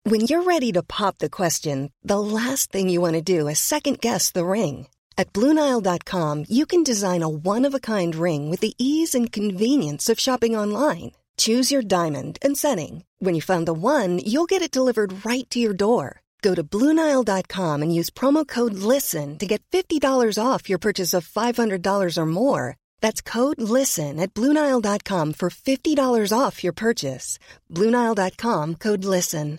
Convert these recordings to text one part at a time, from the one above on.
When you're ready to pop the question, the last thing you want to do is second-guess the ring. At BlueNile.com, you can design a one-of-a-kind ring with the ease and convenience of shopping online. Choose your diamond and setting. When you find the one, you'll get it delivered right to your door. Go to BlueNile.com and use promo code LISTEN to get $50 off your purchase of $500 or more. That's code LISTEN at BlueNile.com for $50 off your purchase. BlueNile.com, code LISTEN.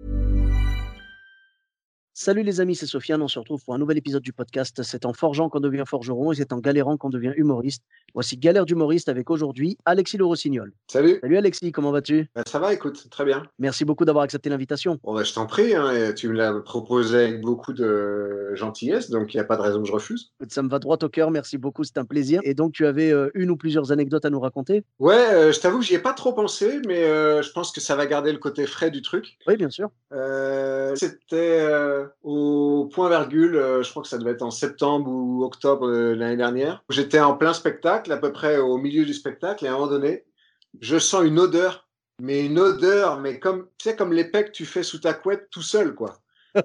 Salut les amis, c'est Sofiane, on se retrouve pour un nouvel épisode du podcast. C'est en forgeant qu'on devient forgeron et c'est en galérant qu'on devient humoriste. Voici Galère d'humoriste avec aujourd'hui Alexis Le Rossignol. Salut. Salut Alexis, comment vas-tu? Ça va, écoute, très bien. Merci beaucoup d'avoir accepté l'invitation. Bon, je t'en prie, hein, et tu me l'as proposé avec beaucoup de gentillesse, donc il n'y a pas de raison que je refuse. Ça me va droit au cœur, merci beaucoup, c'est un plaisir. Et donc tu avais une ou plusieurs anecdotes à nous raconter? Ouais, je t'avoue que j'y ai pas trop pensé, mais je pense que ça va garder le côté frais du truc. Oui, bien sûr. C'était au point virgule, je crois que ça devait être en septembre ou octobre l'année dernière. J'étais en plein spectacle, à peu près au milieu du spectacle, et à un moment donné, je sens une odeur, mais comme, tu sais, comme l'épée que tu fais sous ta couette tout seul, quoi.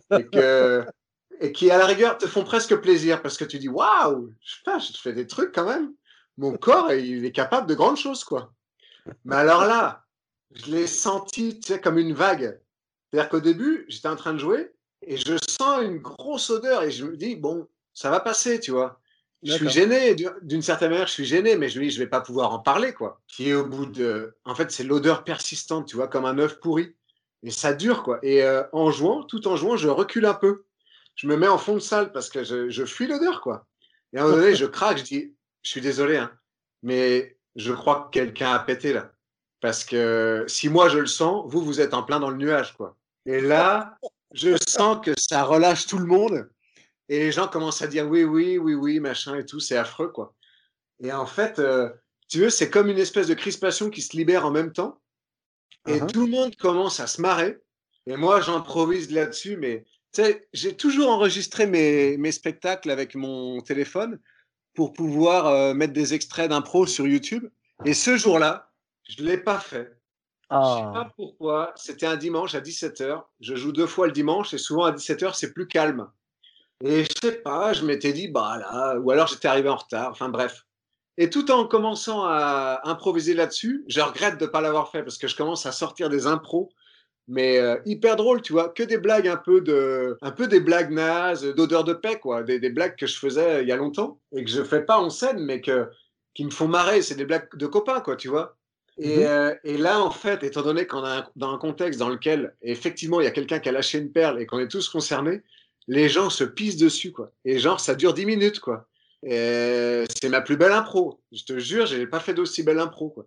Et qui, à la rigueur, te font presque plaisir, parce que tu dis, waouh, je fais des trucs quand même. Mon corps, il est capable de grandes choses, quoi. Mais alors là, je l'ai senti, tu sais, comme une vague. C'est-à-dire qu'au début, j'étais en train de jouer et je sens une grosse odeur et je me dis, bon, ça va passer, tu vois. Je suis gêné, d'une certaine manière, je suis gêné, mais je me dis, je vais pas pouvoir en parler, quoi. Puis au bout de... En fait, c'est l'odeur persistante, tu vois, comme un œuf pourri. Et ça dure, quoi. Et tout en jouant, je recule un peu. Je me mets en fond de salle parce que je fuis l'odeur, quoi. Et à un moment donné, je craque, je dis, je suis désolé, hein, mais je crois que quelqu'un a pété, là. Parce que si moi, je le sens, vous êtes en plein dans le nuage, quoi. Et là, je sens que ça relâche tout le monde et les gens commencent à dire oui, machin et tout, c'est affreux, quoi. Et en fait, tu veux, c'est comme une espèce de crispation qui se libère en même temps et tout le monde commence à se marrer et moi, j'improvise là-dessus, mais tu sais, j'ai toujours enregistré mes spectacles avec mon téléphone pour pouvoir mettre des extraits d'impro sur YouTube et ce jour-là, je ne l'ai pas fait. Je ne sais pas pourquoi, c'était un dimanche à 17h, je joue 2 fois le dimanche et souvent à 17h c'est plus calme. Et je sais pas, je m'étais dit, bah là, ou alors j'étais arrivé en retard, enfin bref. Et tout en commençant à improviser là-dessus, je regrette de ne pas l'avoir fait parce que je commence à sortir des impros, mais hyper drôles, tu vois, que des blagues un peu des blagues nazes, d'odeur de paix, quoi, des blagues que je faisais il y a longtemps et que je fais pas en scène, mais qui me font marrer, c'est des blagues de copains, quoi, tu vois. Et là, en fait, étant donné qu'on est dans un contexte dans lequel, effectivement, il y a quelqu'un qui a lâché une perle et qu'on est tous concernés, les gens se pissent dessus, quoi. Et genre, ça dure 10 minutes, quoi. Et c'est ma plus belle impro. Je te jure, j'ai pas fait d'aussi belle impro, quoi.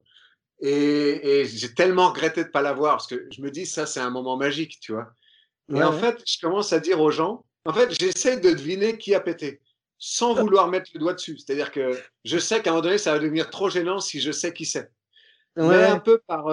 Et j'ai tellement regretté de pas l'avoir parce que je me dis, ça, c'est un moment magique, tu vois. Et en fait, je commence à dire aux gens, en fait, j'essaie de deviner qui a pété sans vouloir mettre le doigt dessus. C'est-à-dire que je sais qu'à un moment donné, ça va devenir trop gênant si je sais qui c'est. Mais un peu par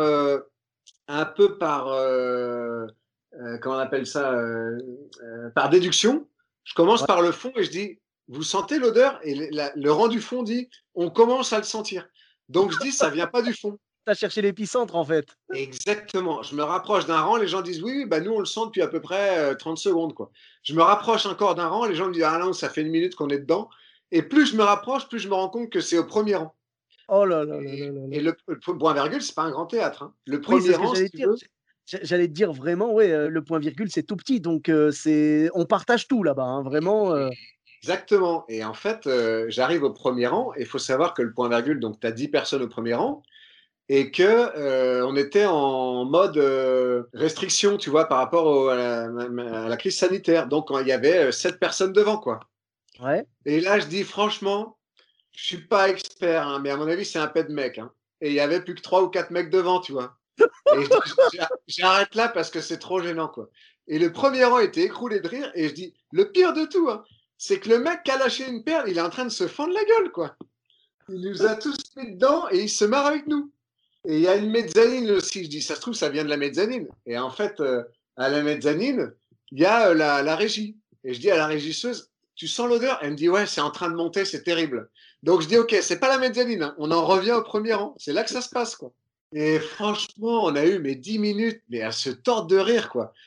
comment on appelle ça, par déduction, je commence par le fond et je dis, vous sentez l'odeur? Et le rang du fond dit, on commence à le sentir. Donc je dis, ça vient pas du fond. Tu as cherché l'épicentre en fait. Exactement. Je me rapproche d'un rang, les gens disent, oui, bah nous on le sent depuis à peu près 30 secondes, quoi. Je me rapproche encore d'un rang, les gens me disent, ah non, ça fait 1 minute qu'on est dedans. Et plus je me rapproche, plus je me rends compte que c'est au premier rang. Oh là là là là là. Et le point virgule, c'est pas un grand théâtre, hein. Le premier rang, si tu veux. J'allais te dire vraiment, le point virgule, c'est tout petit, donc on partage tout là-bas, hein, vraiment. Exactement. Et en fait, j'arrive au premier rang et il faut savoir que le point virgule, donc tu as 10 personnes au premier rang et que on était en mode restriction, tu vois, par rapport à la crise sanitaire. Donc il y avait 7 personnes devant, quoi. Ouais. Et là, je dis franchement, je suis pas expert, hein, mais à mon avis, c'est un pet de mec, hein. Et il y avait plus que 3 ou 4 mecs devant, tu vois. Et j'arrête là parce que c'est trop gênant, quoi. Et le premier rang était écroulé de rire et je dis, le pire de tout, hein, c'est que le mec qui a lâché une perle, il est en train de se fendre la gueule, quoi. Il nous a tous mis dedans et il se marre avec nous. Et il y a une mezzanine aussi, je dis, ça se trouve, ça vient de la mezzanine. Et en fait, à la mezzanine, il y a la régie. Et je dis à la régisseuse, tu sens l'odeur? Elle me dit, ouais, c'est en train de monter, c'est terrible. Donc je dis, ok, c'est pas la mezzanine, hein, on en revient au premier rang. C'est là que ça se passe, quoi. Et franchement, on a eu 10 minutes, mais à se tordre de rire, quoi.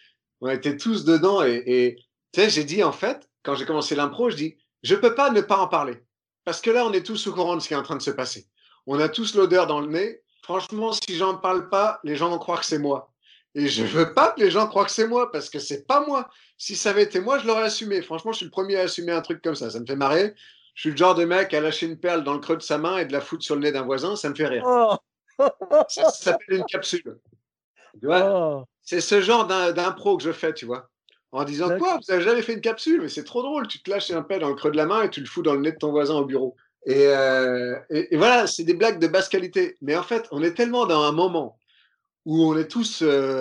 On était tous dedans. Et tu sais, j'ai dit, en fait, quand j'ai commencé l'impro, je dis, je peux pas ne pas en parler. Parce que là, on est tous au courant de ce qui est en train de se passer. On a tous l'odeur dans le nez. Franchement, si j'en parle pas, les gens vont croire que c'est moi. Et je veux pas que les gens croient que c'est moi, parce que c'est pas moi. Si ça avait été moi, je l'aurais assumé. Franchement, je suis le premier à assumer un truc comme ça. Ça me fait marrer. Je suis le genre de mec à lâcher une perle dans le creux de sa main et de la foutre sur le nez d'un voisin. Ça me fait rire. Oh. Ça s'appelle une capsule. Tu vois, Oh. c'est ce genre d'impro que je fais, tu vois. En disant, quoi, vous avez jamais fait une capsule? Mais c'est trop drôle. Tu te lâches un pet dans le creux de la main et tu le fous dans le nez de ton voisin au bureau. Et voilà, c'est des blagues de basse qualité. Mais en fait, on est tellement dans un moment où on est tous.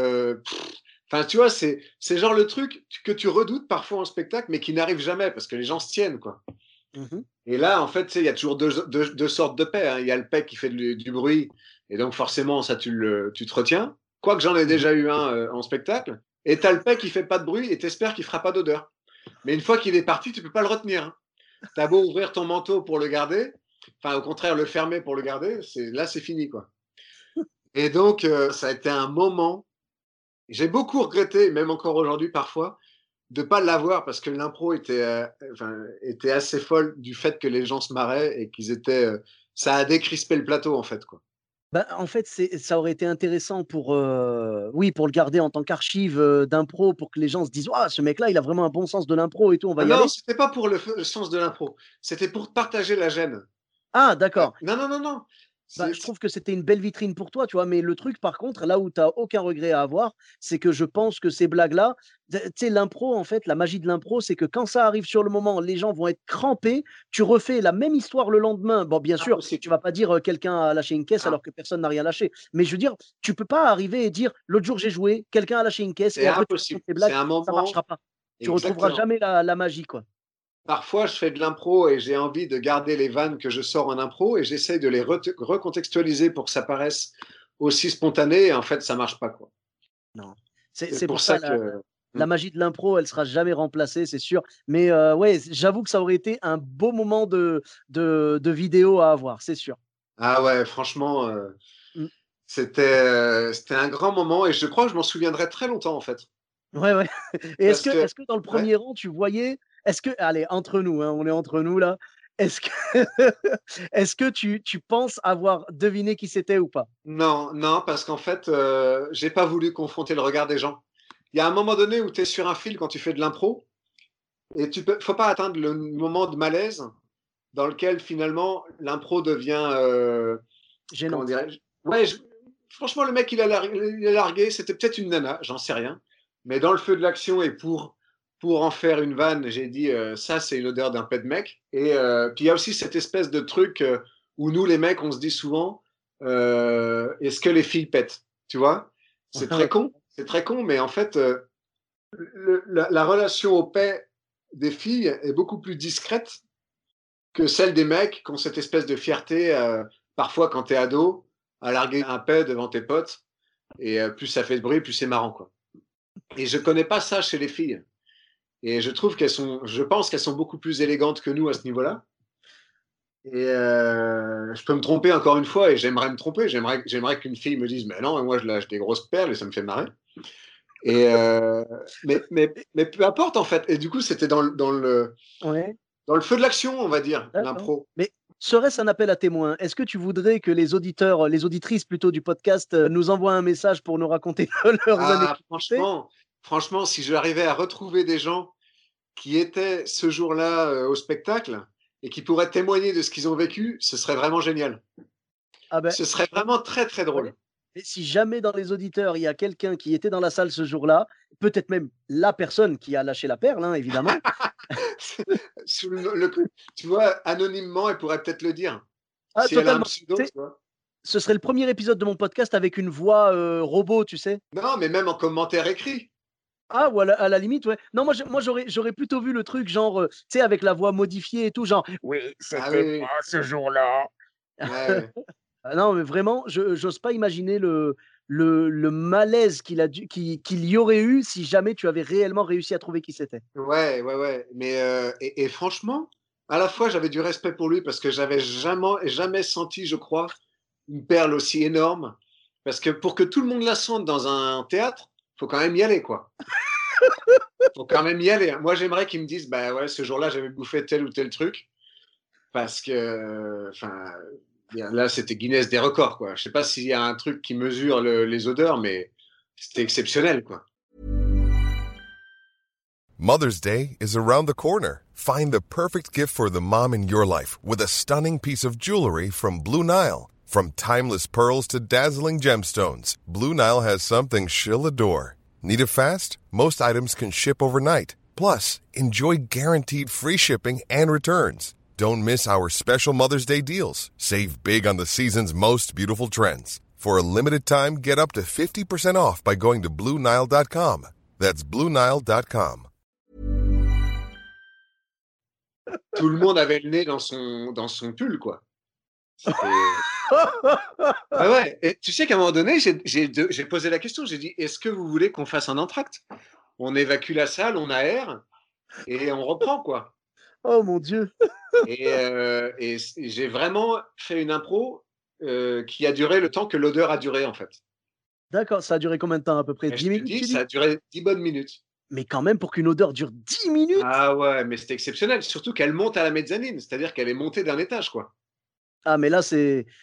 Enfin, tu vois, c'est genre le truc que tu redoutes parfois en spectacle, mais qui n'arrive jamais parce que les gens se tiennent, quoi. Mhm. Et là, en fait, tu sais, il y a toujours deux sortes de paix, hein. Il y a le paix qui fait du bruit, et donc forcément, ça, tu te retiens. Quoique j'en ai déjà eu un en spectacle. Et tu as le paix qui fait pas de bruit et t'espères qu'il fera pas d'odeur. Mais une fois qu'il est parti, tu peux pas le retenir, hein. T'as beau ouvrir ton manteau pour le garder, enfin, au contraire, le fermer pour le garder, là, c'est fini, quoi. Et donc, ça a été un moment. J'ai beaucoup regretté, même encore aujourd'hui parfois, de pas l'avoir parce que l'impro était assez folle du fait que les gens se marraient et qu'ils étaient. Ça a décrispé le plateau en fait, quoi. Bah, en fait, ça aurait été intéressant pour, oui, pour le garder en tant qu'archive, d'impro pour que les gens se disent: «Waouh, ce mec-là, il a vraiment un bon sens de l'impro et tout, on va Ah y non, aller». c'était pas pour le sens de l'impro, c'était pour partager la gêne. Ah d'accord. Non, non, non, non. Bah, je trouve que c'était une belle vitrine pour toi, tu vois? Mais le truc par contre, là où tu as aucun regret à avoir, c'est que je pense que ces blagues-là, tu sais, l'impro en fait, la magie de l'impro, c'est que quand ça arrive sur le moment, les gens vont être crampés, tu refais la même histoire le lendemain. Bon, bien sûr, Impossible. tu vas pas dire, quelqu'un a lâché une caisse Non, alors que personne n'a rien lâché. Mais je veux dire, tu peux pas arriver et dire: «L'autre jour j'ai joué, quelqu'un a lâché une caisse» c'est et après tu racontes impossible. tes C'est blagues, un ça moment. marchera pas. Tu retrouveras Exactement. jamais la magie, quoi. Parfois, je fais de l'impro et j'ai envie de garder les vannes que je sors en impro et j'essaye de les recontextualiser pour que ça paraisse aussi spontané. Et en fait, ça marche pas, quoi. Non. C'est C'est pour pour ça ça que. la magie de l'impro, elle sera jamais remplacée, c'est sûr. Mais ouais, j'avoue que ça aurait été un beau moment de vidéo à avoir, c'est sûr. Ah ouais, franchement, Mmh. c'était un grand moment et je crois que je m'en souviendrai très longtemps, en fait. Ouais, ouais. Et Parce que, est-ce que dans le ouais, premier rang, tu voyais est-ce que allez, entre nous, hein, on est entre nous là. Est-ce que est-ce que tu penses avoir deviné qui c'était ou pas? non, non, parce qu'en fait, j'ai pas voulu confronter le regard des gens. Il y a un moment donné où tu es sur un fil quand tu fais de l'impro et faut pas atteindre le moment de malaise dans lequel finalement l'impro devient, comment Gênante. dirais-je? Ouais, franchement, le mec, il a largué, c'était peut-être une nana, j'en sais rien. Mais dans le feu de l'action et pour en faire une vanne, j'ai dit, ça, c'est une odeur d'un pet de mec. Et puis il y a aussi cette espèce de truc où nous, les mecs, on se dit souvent, est-ce que les filles pètent? Tu vois? Ouais. C'est très con, mais en fait, la relation au paix des filles est beaucoup plus discrète que celle des mecs qui ont cette espèce de fierté, parfois quand t'es ado, à larguer un paix devant tes potes. Et plus ça fait de bruit, plus c'est marrant, quoi. Et je connais pas ça chez les filles. Et je pense qu'elles sont beaucoup plus élégantes que nous à ce niveau-là. Et je peux me tromper encore une fois et j'aimerais me tromper. J'aimerais qu'une fille me dise, mais non, moi je lâche des grosses perles et ça me fait marrer. Et mais peu importe en fait. Et du coup, c'était Ouais, dans le feu de l'action, on va dire, d'accord. l'impro. Mais serait-ce un appel à témoins? Est-ce que tu voudrais que les auditeurs, les auditrices plutôt du podcast, nous envoient un message pour nous raconter leurs Ah, anecdotes? franchement, si j'arrivais à retrouver des gens qui étaient ce jour-là au spectacle et qui pourraient témoigner de ce qu'ils ont vécu, ce serait vraiment génial. Ah ben, Ce serait vraiment très, très ouais. drôle. Et si jamais dans les auditeurs, il y a quelqu'un qui était dans la salle ce jour-là, peut-être même la personne qui a lâché la perle, hein, évidemment. Sous tu vois, anonymement, elle pourrait peut-être le dire. Ah Si elle a un totalement. pseudo, Tu tu sais, vois. ce serait le premier épisode de mon podcast avec une voix, robot, tu sais? Non, mais même en commentaire écrit. Ah ou à la limite, ouais. Non, moi j'aurais plutôt vu le truc genre, tu sais avec la voix modifiée et tout, genre: «Oui, Ah oui, c'était moi oui. ce jour-là». Ouais, ouais. Ah non, mais vraiment, je j'ose pas imaginer le malaise qu'il y aurait eu si jamais tu avais réellement réussi à trouver qui c'était. Ouais, ouais, ouais. Mais et franchement, à la fois, j'avais du respect pour lui parce que j'avais jamais senti, je crois, une perle aussi énorme. Parce que pour que tout le monde la sente dans un théâtre, faut quand même y aller, quoi. Faut quand même y aller, hein. Moi, j'aimerais qu'ils me disent, bah ouais, ce jour-là, j'avais bouffé tel ou tel truc, parce que, enfin, là, c'était Guinness des records, quoi. Je sais pas s'il y a un truc qui mesure les odeurs, mais c'était exceptionnel, quoi. Mother's Day is around the corner. Find the perfect gift for the mom in your life with a stunning piece of jewelry from Blue Nile. From timeless pearls to dazzling gemstones, Blue Nile has something she'll adore. Need it fast? Most items can ship overnight. Plus, enjoy guaranteed free shipping and returns. Don't miss our special Mother's Day deals. Save big on the season's most beautiful trends. For a limited time, get up to 50% off by going to BlueNile.com. That's BlueNile.com. Tout le monde avait le nez dans son pull, quoi. Ah ouais, et tu sais qu'à un moment donné, j'ai posé la question, j'ai dit, est-ce que vous voulez qu'on fasse un entracte? On évacue la salle, on aère, et on reprend, quoi. Oh mon Dieu. Et j'ai vraiment fait une impro qui a duré le temps que l'odeur a duré, en fait. D'accord, ça a duré combien de temps à peu près? Et 10 je te minutes, dis, tu dis? ça a duré 10 bonnes minutes. Mais quand même, pour qu'une odeur dure 10 minutes? Ah ouais, mais c'était exceptionnel, surtout qu'elle monte à la mezzanine, c'est-à-dire qu'elle est montée d'un étage, quoi. Ah, mais là,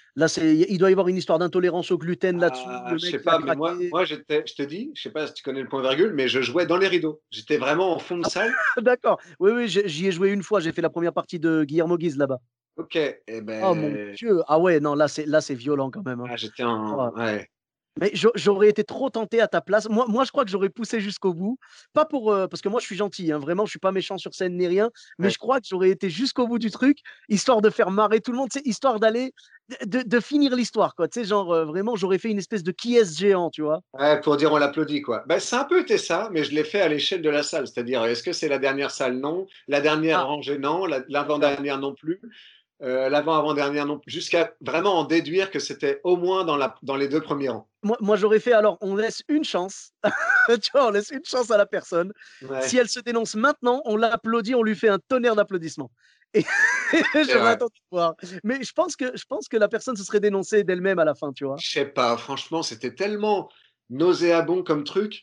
il doit y avoir une histoire d'intolérance au gluten là-dessus. Ah, Le je mec, sais il a pas, mais craqué. moi je te dis, je sais pas si tu connais le point virgule, mais je jouais dans les rideaux. J'étais vraiment en fond de salle. D'accord. Oui, oui, j'y ai joué une fois. J'ai fait la première partie de Guillermo Guise là-bas. Ok, et Oh mon ben, Dieu. Ah ouais, non, là, c'est violent quand même, hein. j'étais en, Oh. ouais. Mais j'aurais été trop tenté à ta place. Moi, je crois que j'aurais poussé jusqu'au bout. Pas pour, parce que moi, je suis gentil, hein, vraiment, je suis pas méchant sur scène ni rien. Mais Ouais. je crois que j'aurais été jusqu'au bout du truc, histoire de faire marrer tout le monde, tu sais, histoire d'aller, de finir l'histoire, quoi. Tu sais, genre, vraiment, j'aurais fait une espèce de qui est-ce géant, tu vois. Ouais, pour dire on l'applaudit, quoi. Ben, ça a un peu été ça, mais je l'ai fait à l'échelle de la salle. C'est-à-dire, est-ce que c'est la dernière salle? Non. La dernière Ah, rangée? Non. d'accord. L'avant-dernière non plus. L'avant-avant-dernière non plus. Jusqu'à vraiment en déduire que c'était au moins dans les 2 premiers rangs. Moi, j'aurais fait alors, on laisse une chance. Tu vois, on laisse une chance à la personne. Si Ouais, elle se dénonce maintenant, on l'applaudit, on lui fait un tonnerre d'applaudissements. Et c'est j'aurais vrai. attendu de voir. Mais je pense que la personne se serait dénoncée d'elle-même à la fin, tu vois. Je sais pas, franchement, c'était tellement nauséabond comme truc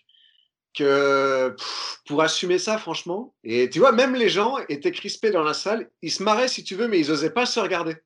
que pour assumer ça, franchement. Et tu vois, même les gens étaient crispés dans la salle. Ils se marraient si tu veux, mais ils osaient pas se regarder.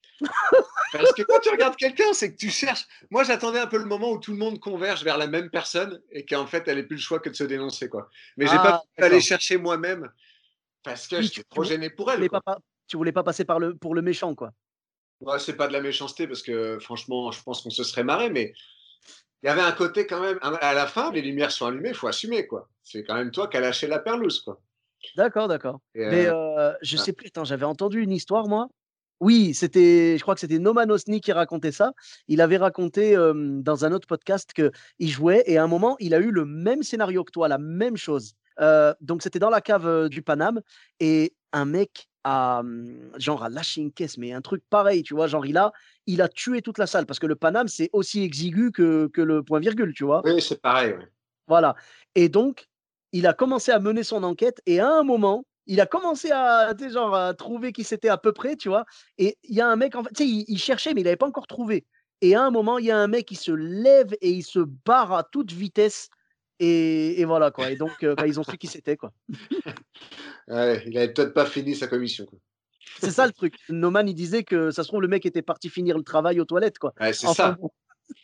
Parce que quand tu regardes quelqu'un, c'est que tu cherches. Moi, j'attendais un peu le moment où tout le monde converge vers la même personne et qu'en fait, elle n'ait plus le choix que de se dénoncer, quoi. Mais j'ai pas pu Ah, aller d'accord. chercher moi-même parce que Oui, tu, j'étais tu, trop vou- gêné pour tu elle, voulais quoi. tu voulais pas passer pour le méchant, quoi. Ouais, c'est pas de la méchanceté parce que franchement, je pense qu'on se serait marré, mais il y avait un côté quand même. À la fin, les lumières sont allumées, il faut assumer, quoi. C'est quand même toi qui as lâché la perlouse, quoi. D'accord, d'accord. Et, Mais je sais plus, attends, j'avais entendu une histoire, moi. Oui, je crois que c'était Noman Osni qui racontait ça. Il avait raconté dans un autre podcast qu'il jouait et à un moment, il a eu le même scénario que toi, la même chose. Donc, c'était dans la cave du Paname et un mec genre a lâché une caisse, mais un truc pareil, tu vois, genre il a tué toute la salle parce que le Paname, c'est aussi exigu que le point virgule, tu vois. oui, c'est pareil. Ouais. Voilà. Et donc, il a commencé à mener son enquête et à un moment, il a commencé à, tu sais, genre, à trouver qui c'était à peu près, tu vois. Et il y a un mec, en fait, tu sais, il cherchait, mais il n'avait pas encore trouvé. Et à un moment, il y a un mec qui se lève et il se barre à toute vitesse. Et voilà, quoi. Et donc, bah, ils ont su qui c'était, quoi. Ouais, il avait peut-être pas fini sa commission, quoi. C'est ça le truc. Noman, il disait que ça se trouve, le mec était parti finir le travail aux toilettes, quoi. Ouais, c'est Enfin ça. bon.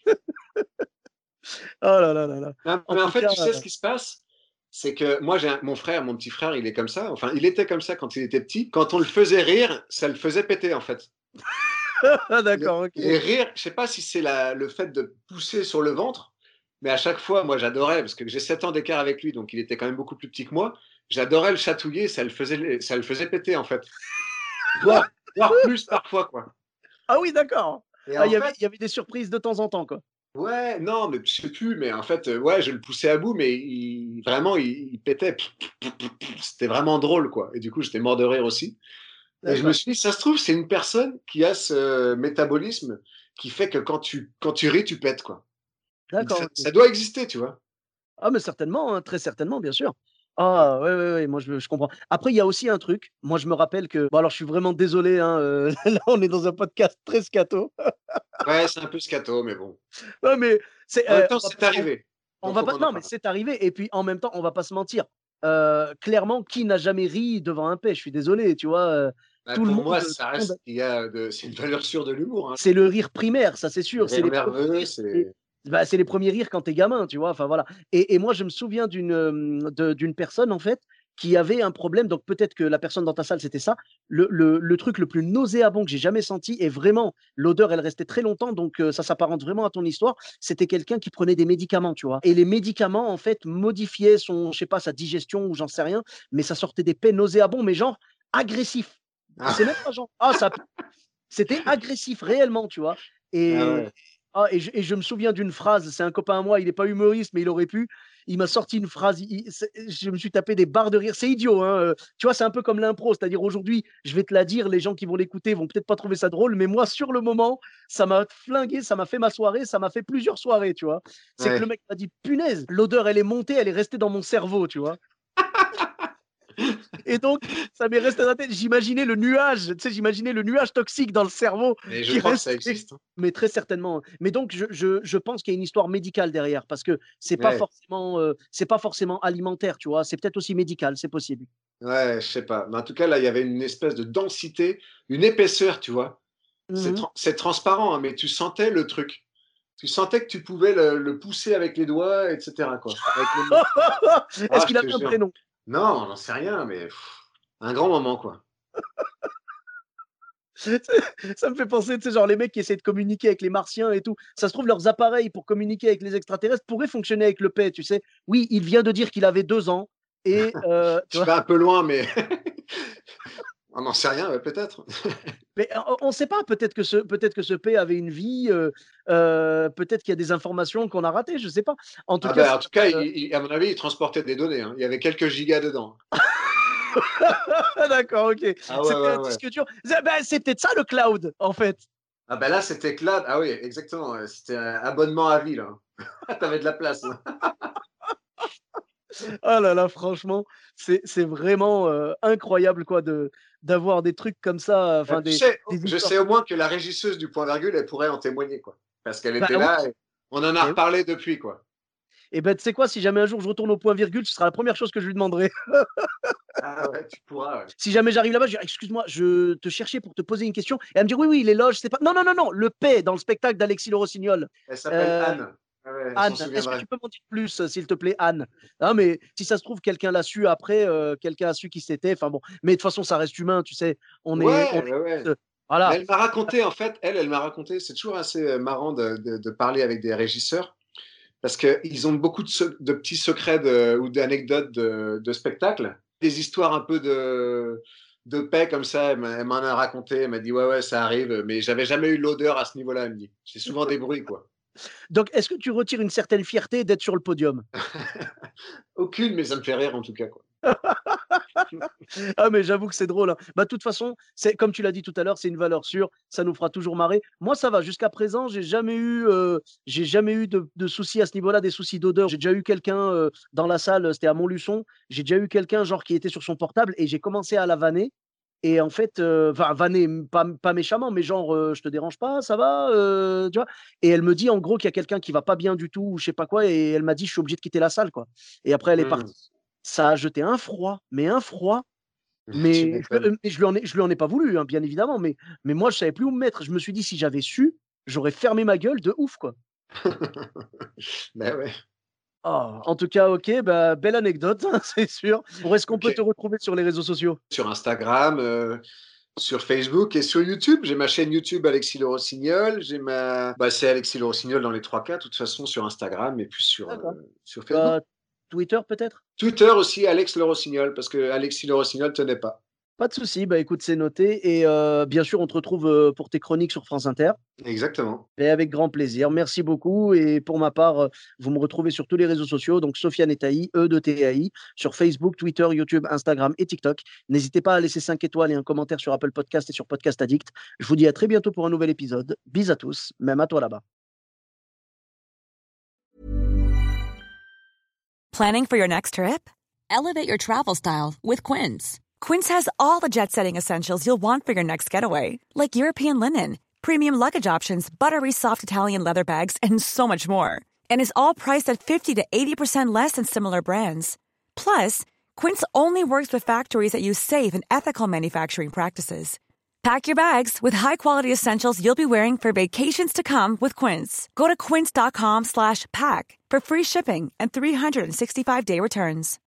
Oh là là là là. Non, En mais en tout fait, cas, tu sais ce qui se passe? C'est que moi, mon petit frère, il est comme ça. Enfin, il était comme ça quand il était petit. Quand on le faisait rire, ça le faisait péter, en fait. d'accord, Les ok. rires, je sais pas si c'est le fait de pousser sur le ventre, mais à chaque fois, moi, j'adorais, parce que j'ai 7 ans d'écart avec lui, donc il était quand même beaucoup plus petit que moi. J'adorais le chatouiller, ça le faisait péter, en fait. Voire plus parfois, quoi. Ah oui, d'accord. Et Ah, en fait, il y avait des surprises de temps en temps, quoi. ouais, non, mais je sais plus, mais en fait, ouais, je le poussais à bout, mais vraiment, il pétait. C'était vraiment drôle, quoi. Et du coup, j'étais mort de rire aussi. Et je me D'accord, suis dit, ça se trouve, c'est une personne qui a ce métabolisme qui fait que quand tu ris, tu pètes, quoi. d'accord, Ça, OK. ça doit exister, tu vois. Ah mais certainement, hein, très certainement, bien sûr. Ah ouais, ouais, ouais, moi je comprends. Après, il y a aussi un truc, moi je me rappelle que bon alors je suis vraiment désolé, hein, là on est dans un podcast très scato. Ouais, c'est un peu scato, mais bon. Non mais c'est, En même temps, on va c'est arrivé. On Donc, va faut pas. qu'on en Non, mais parle. c'est arrivé. Et puis en même temps, on va pas se mentir. Clairement, qui n'a jamais ri devant un paix? Je suis désolé, tu vois. Bah, Tout le pour monde, moi, tout ça le monde. reste c'est une valeur sûre de l'humour, hein. C'est le rire primaire, ça c'est sûr. C'est Rire les premiers nerveux, rires. C'est les premiers rires quand t'es gamin, tu vois. Enfin voilà. Et moi, je me souviens d'une personne en fait qui avait un problème. Donc peut-être que la personne dans ta salle c'était ça. Le truc le plus nauséabond que j'ai jamais senti et vraiment l'odeur, elle restait très longtemps. Donc ça s'apparente vraiment à ton histoire. C'était quelqu'un qui prenait des médicaments, tu vois. Et les médicaments en fait modifiaient son, je sais pas, sa digestion ou j'en sais rien. Mais ça sortait des paix nauséabonds, mais genre agressifs. Ah C'est même pas genre ah ça c'était agressif réellement, tu vois? ah Et ouais. je me souviens d'une phrase, c'est un copain à moi, il est pas humoriste, mais il aurait pu. Il m'a sorti une phrase, je me suis tapé des barres de rire. C'est idiot, hein, tu vois? C'est un peu comme l'impro, c'est-à-dire aujourd'hui, je vais te la dire, les gens qui vont l'écouter vont peut-être pas trouver ça drôle, mais moi, sur le moment, ça m'a flingué, ça m'a fait ma soirée, ça m'a fait plusieurs soirées, tu vois? C'est que le Ouais. mec m'a dit: «Punaise, l'odeur, elle est montée, elle est restée dans mon cerveau», tu vois? Et donc, ça m'est resté dans la tête. J'imaginais le nuage, tu sais, j'imaginais le nuage toxique dans le cerveau Mais je qui crois que ça restait. existe, hein. Mais très certainement. Mais donc, je pense qu'il y a une histoire médicale derrière parce que Ouais, c'est pas forcément alimentaire, tu vois. C'est peut-être aussi médical, c'est possible. ouais, je sais pas. Mais en tout cas, là, il y avait une espèce de densité, une épaisseur, tu vois? Mmh. C'est transparent, hein, mais tu sentais le truc. Tu sentais que tu pouvais le pousser avec les doigts et cetera, quoi, avec les mains. Est-ce Ah, qu'il je avait te un jure. prénom? Non, j'en sais rien, mais un grand moment, quoi. Ça me fait penser, tu sais, genre les mecs qui essaient de communiquer avec les martiens et tout. Ça se trouve, leurs appareils pour communiquer avec les extraterrestres pourraient fonctionner avec le paix, tu sais. Oui, il vient de dire qu'il avait 2 ans et tu Tu vois? vas un peu loin, mais on n'en sait rien, ouais, peut-être. Mais on ne sait pas, peut-être que ce P avait une vie, peut-être qu'il y a des informations qu'on a ratées, je ne sais pas. En tout Ah cas, ben, en tout cas, à mon avis, il transportait des données, hein. Il y avait quelques gigas dedans. d'accord, OK. Ah ouais, C'était ouais, un ouais. disque dur. C'est peut-être ça le cloud, en fait. Ah ben là, c'était cloud. Ah oui, exactement, ouais. C'était un abonnement à vie, là. Tu avais de la place, là. Oh là là, franchement, c'est vraiment, incroyable quoi de d'avoir des trucs comme ça, enfin Tu des sais, je histoires sais au moins que la régisseuse du point virgule, elle pourrait en témoigner, quoi. Parce qu'elle bah était oui, là et on en a et oui. reparlé depuis, quoi. Et ben tu sais quoi? Si jamais un jour je retourne au point virgule, ce sera la première chose que je lui demanderai. Ah ouais, tu pourras, ouais. Si jamais j'arrive là-bas, je dirais: «Excuse-moi, je te cherchais pour te poser une question» et elle me dit: «Oui, oui, les loges, c'est pas» non, non, non, non, le paix dans le spectacle d'Alexis Le Rossignol. Elle s'appelle Heu, Anne. Ah ouais, elle s'en Anne, est-ce que souviendrait. tu peux m'en dire plus, s'il te plaît, Anne? Non, mais si ça se trouve, quelqu'un l'a su après, quelqu'un a su qui c'était, enfin bon. Mais de toute façon, ça reste humain, tu sais? On Ouais, est ouais, ouais. tous, Mais voilà. elle m'a raconté, en fait, elle m'a raconté, c'est toujours assez marrant de parler avec des régisseurs parce qu'ils ont beaucoup de petits secrets ou d'anecdotes de spectacles, des histoires un peu de paix comme ça. Elle m'en a raconté, elle m'a dit ouais, ouais, ça arrive, mais j'avais jamais eu l'odeur à ce niveau-là, elle me dit. C'est souvent des bruits, quoi. Donc est-ce que tu retires une certaine fierté d'être sur le podium? Aucune, mais ça me fait rire en tout cas, quoi. Ah mais j'avoue que c'est drôle, hein. Bah, de toute façon, c'est comme tu l'as dit tout à l'heure, c'est une valeur sûre, ça nous fera toujours marrer. Moi, ça va, jusqu'à présent, j'ai jamais eu de soucis à ce niveau-là, des soucis d'odeur. J'ai déjà eu quelqu'un, dans la salle, c'était à Montluçon, j'ai déjà eu quelqu'un, genre, qui était sur son portable et j'ai commencé à la vanner et en fait, enfin vanner, pas méchamment, mais genre, «Je te dérange pas, ça va?» Tu vois? Et elle me dit, en gros, qu'il y a quelqu'un qui va pas bien du tout ou je sais pas quoi et elle m'a dit: «Je suis obligée de quitter la salle», quoi et après elle est Mmh. partie. Ça a jeté un froid, Tu mais m'étonnes. je lui en ai pas voulu, hein, bien évidemment, mais moi, je savais plus où me mettre. Je me suis dit: «Si j'avais su, j'aurais fermé ma gueule de ouf, quoi». Bah ouais. Ah, en tout cas, OK, bah, belle anecdote, hein, c'est sûr. Où est-ce qu'on peut OK. te retrouver sur les réseaux sociaux? Sur Instagram, sur Facebook et sur YouTube. J'ai ma chaîne YouTube Alexis Le Rossignol. C'est Alexis Le Rossignol dans les 3 cas, de toute façon, sur Instagram et puis D'accord. sur Facebook. Twitter peut-être? Twitter aussi, Alex Le Rossignol, parce que Alexis Le Rossignol tenait pas. Pas de souci, bah, écoute, c'est noté et bien sûr, on te retrouve, pour tes chroniques sur France Inter Exactement. et avec grand plaisir. Merci beaucoup et pour ma part, vous me retrouvez sur tous les réseaux sociaux, donc Sofiane Tahi, E-de-T-A-I, sur Facebook, Twitter, YouTube, Instagram et TikTok. N'hésitez pas à laisser 5 étoiles et un commentaire sur Apple Podcast et sur Podcast Addict. Je vous dis à très bientôt pour un nouvel épisode. Bis à tous, même à toi là-bas. Planning for your next trip? Elevate your travel style with Quince. Quince has all the jet-setting essentials you'll want for your next getaway, like European linen, premium luggage options, buttery soft Italian leather bags, and so much more. and is all priced at 50 to 80% less than similar brands. Plus, Quince only works with factories that use safe and ethical manufacturing practices. Pack your bags with high-quality essentials you'll be wearing for vacations to come with Quince. Go to quince.com/pack for free shipping and 365-day returns.